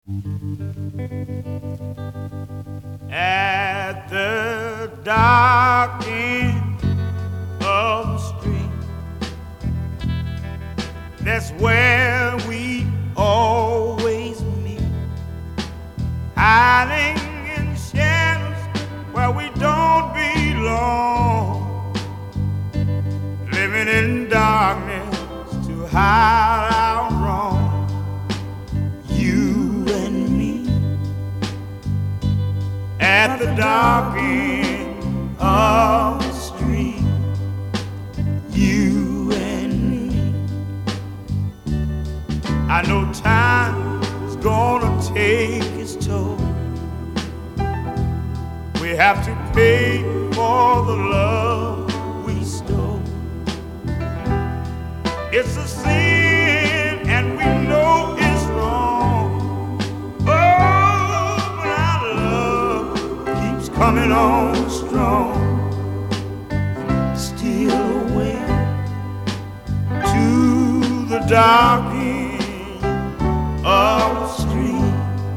At the dark end of the street, that's where we always meet, hiding in shadows where we don't belong, living in darkness to hide our wrong. You and me at the dark end of the street, you and me. I know time's gonna take its toll. We have to pay for the love we stole. It's a sin and we know it's wrong. Oh, but our love keeps coming on strong. Steal away to the dark end of the street.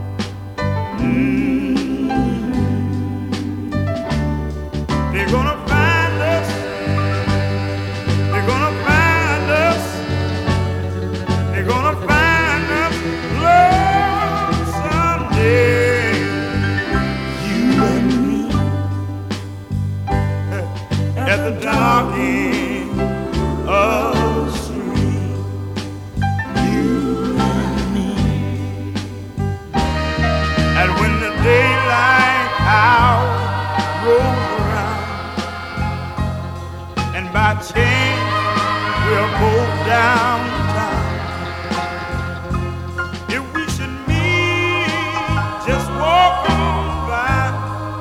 They're gonna find us. They're gonna find us. They're gonna find us, Lord, someday. You and me at the dark end of the street. You and me. And when the daylight hour rolls around, and by chance we're both downtown, if we should meet, just walk on by.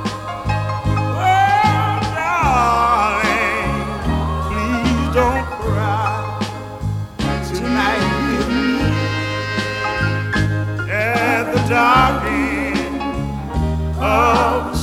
Oh, darling, please don't cry. Tonight with me at the dark end of the